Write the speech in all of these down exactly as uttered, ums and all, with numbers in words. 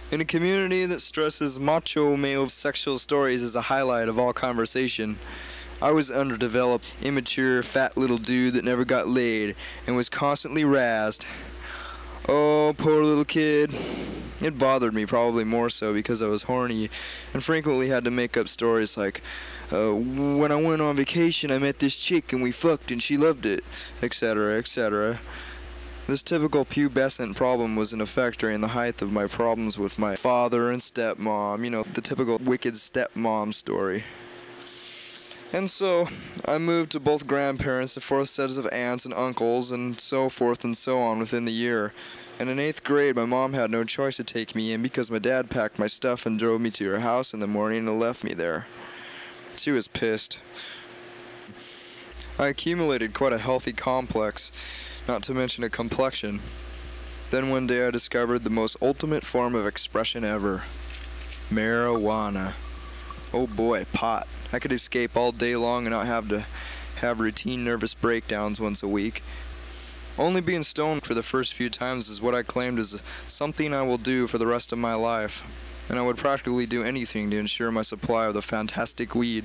In a community that stresses macho male sexual stories as a highlight of all conversation, I was underdeveloped, immature, fat little dude that never got laid and was constantly razzed. Oh, poor little kid. It bothered me probably more so because I was horny and frequently had to make up stories like, uh, when I went on vacation I met this chick and we fucked and she loved it, et cetera, et cetera. This typical pubescent problem was in effect during the height of my problems with my father and stepmom, you know, the typical wicked stepmom story. And so, I moved to both grandparents, the fourth sets of aunts and uncles, and so forth and so on within the year. And in eighth grade, my mom had no choice to take me in because my dad packed my stuff and drove me to her house in the morning and left me there. She was pissed. I accumulated quite a healthy complex, not to mention a complexion. Then one day I discovered the most ultimate form of expression ever. Marijuana. Oh boy, pot. I could escape all day long and not have to have routine nervous breakdowns once a week. Only being stoned for the first few times is what I claimed is something I will do for the rest of my life, and I would practically do anything to ensure my supply of the fantastic weed.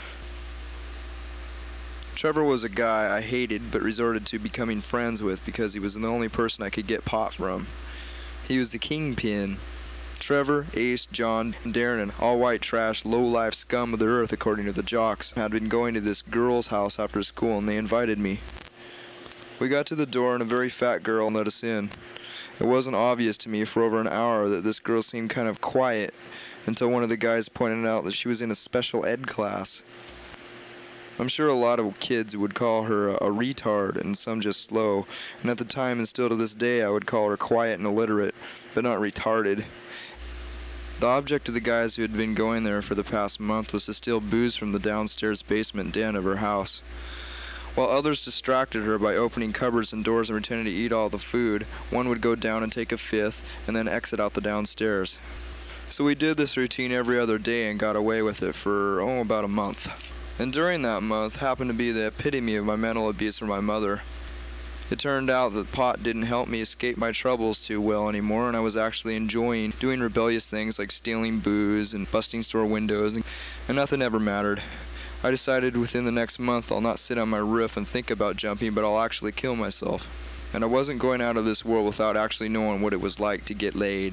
Trevor was a guy I hated but resorted to becoming friends with because he was the only person I could get pot from. He was the kingpin. Trevor, Ace, John, and Darren, all white trash, low-life scum of the earth according to the jocks, had been going to this girl's house after school and they invited me. We got to the door and a very fat girl let us in. It wasn't obvious to me for over an hour that this girl seemed kind of quiet until one of the guys pointed out that she was in a special ed class. I'm sure a lot of kids would call her a, a retard and some just slow, and at the time and still to this day I would call her quiet and illiterate, but not retarded. The object of the guys who had been going there for the past month was to steal booze from the downstairs basement den of her house. While others distracted her by opening cupboards and doors and pretending to eat all the food, one would go down and take a fifth and then exit out the downstairs. So we did this routine every other day and got away with it for, oh, about a month. And during that month happened to be the epitome of my mental abuse from my mother. It turned out that pot didn't help me escape my troubles too well anymore, and I was actually enjoying doing rebellious things like stealing booze and busting store windows, and, and nothing ever mattered. I decided within the next month I'll not sit on my roof and think about jumping, but I'll actually kill myself. And I wasn't going out of this world without actually knowing what it was like to get laid.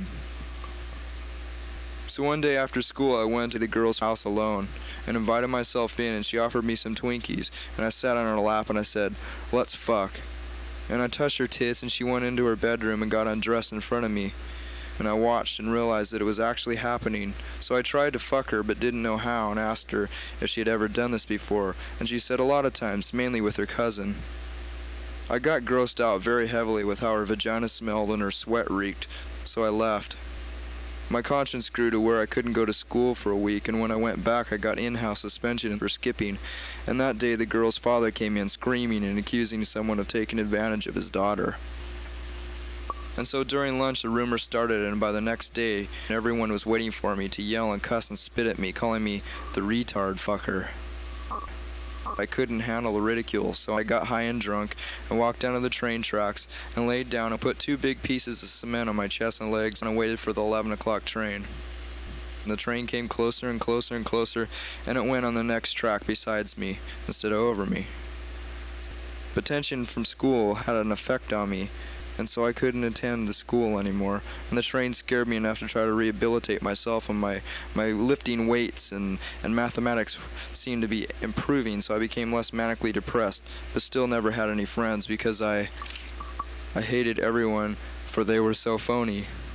So one day after school I went to the girl's house alone and invited myself in, and she offered me some Twinkies, and I sat on her lap and I said, "Let's fuck." And I touched her tits and she went into her bedroom and got undressed in front of me. And I watched and realized that it was actually happening. So I tried to fuck her but didn't know how and asked her if she had ever done this before, and she said a lot of times, mainly with her cousin. I got grossed out very heavily with how her vagina smelled and her sweat reeked, so I left. My conscience grew to where I couldn't go to school for a week, and when I went back I got in-house suspension for skipping, and that day the girl's father came in screaming and accusing someone of taking advantage of his daughter. And so during lunch the rumor started, and by the next day everyone was waiting for me to yell and cuss and spit at me, calling me the retard fucker. I couldn't handle the ridicule, so I got high and drunk and walked down to the train tracks and laid down and put two big pieces of cement on my chest and legs, and I waited for the eleven o'clock train. And the train came closer and closer and closer, and it went on the next track besides me instead of over me. But tension from school had an effect on me, and so I couldn't attend the school anymore, and the train scared me enough to try to rehabilitate myself, and my, my lifting weights and, and mathematics seemed to be improving, so I became less manically depressed, but still never had any friends because I, I hated everyone, for they were so phony.